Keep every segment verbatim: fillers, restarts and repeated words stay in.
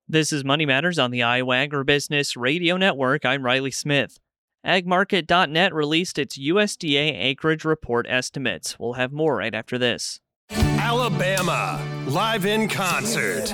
This is Money Matters on the Iowa Agribusiness Radio Network. I'm Riley Smith. ag market dot net released its U S D A acreage report estimates. We'll have more right after this. Alabama, live in concert.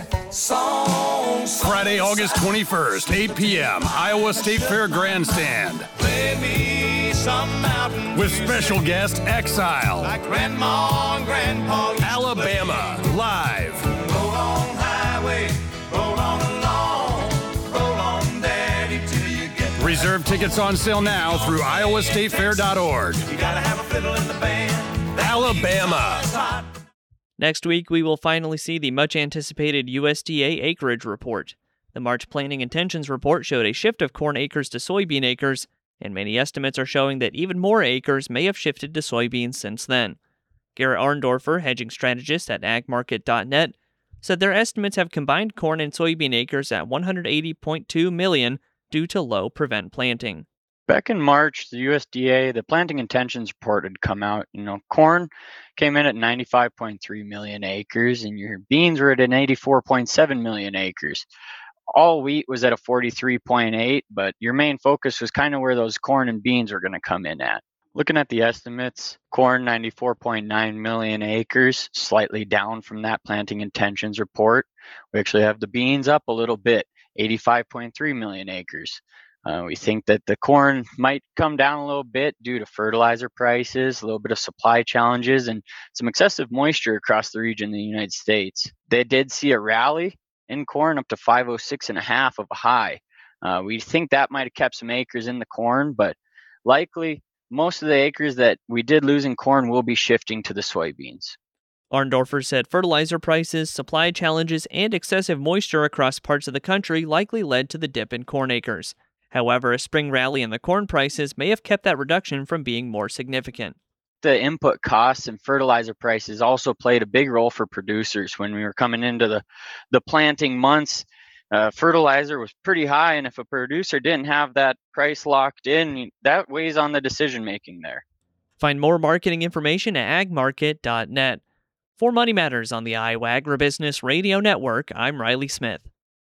Friday, August twenty-first, eight p.m., Iowa State Fair Grandstand. Play me some mountain With special guest Exile. like Grandma and Grandpa. Alabama, live. Roll on highway, roll on along, roll on daddy till you get there. Reserve tickets on sale now through iowa state fair dot org. You gotta have a fiddle in the band. Alabama. That's hot. Next week, we will finally see the much-anticipated U S D A acreage report. The March planting intentions report showed a shift of corn acres to soybean acres, and many estimates are showing that even more acres may have shifted to soybeans since then. Garrett Arndorfer, hedging strategist at ag market dot net, said their estimates have combined corn and soybean acres at one hundred eighty point two million due to low prevent planting. Back in March, the U S D A, the planting intentions report had come out. You know, corn came in at ninety-five point three million acres, and your beans were at an eighty-four point seven million acres. All wheat was at a forty-three point eight, but your main focus was kind of where those corn and beans were going to come in at. Looking at the estimates, corn ninety-four point nine million acres, slightly down from that planting intentions report. We actually have the beans up a little bit, eighty-five point three million acres. Uh, we think that the corn might come down a little bit due to fertilizer prices, a little bit of supply challenges, and some excessive moisture across the region in the United States. They did see a rally in corn up to five oh six and a half of a high. Uh, we think that might have kept some acres in the corn, but likely most of the acres that we did lose in corn will be shifting to the soybeans. Arndorfer said fertilizer prices, supply challenges, and excessive moisture across parts of the country likely led to the dip in corn acres. However, a spring rally in the corn prices may have kept that reduction from being more significant. The input costs and fertilizer prices also played a big role for producers when we were coming into the, the planting months. Uh, fertilizer was pretty high, and if a producer didn't have that price locked in, that weighs on the decision making there. Find more marketing information at ag market dot net. For Money Matters on the Iowa Agribusiness Radio Network, I'm Riley Smith.